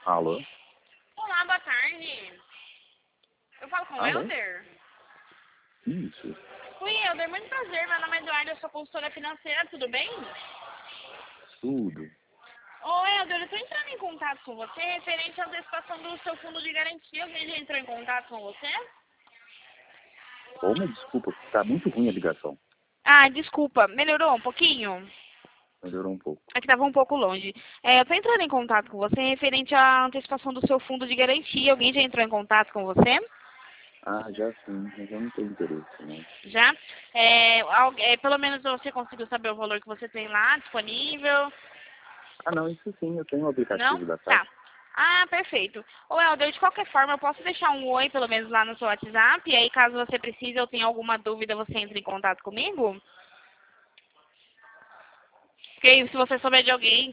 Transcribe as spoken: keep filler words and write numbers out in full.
Alô? Olá, boa tarde. Eu falo com o Alô? Helder? Isso. Oi, Helder, muito prazer. Meu nome é Eduardo, eu sou consultora financeira, tudo bem? Tudo. Ô, Helder, eu estou entrando em contato com você referente à antecipação do seu fundo de garantia. Alguém já entrou em contato com você? Como? Desculpa, tá muito ruim a ligação. Ah, desculpa. Melhorou um pouquinho? Melhorou um pouco. É que estava um pouco longe. É, eu estou entrando em contato com você referente à antecipação do seu fundo de garantia. Alguém já entrou em contato com você? Ah, já sim, mas eu não tenho interesse, não. Já? É, al- é, pelo menos você conseguiu saber o valor que você tem lá disponível? Ah, não, isso sim, eu tenho o Não? aplicativo da Tá. Caixa. Ah, perfeito. Ô, Helder, de qualquer forma, eu posso deixar um oi, pelo menos, lá no seu WhatsApp, e aí, caso você precise ou tenha alguma dúvida, você entre em contato comigo? Porque se você souber de alguém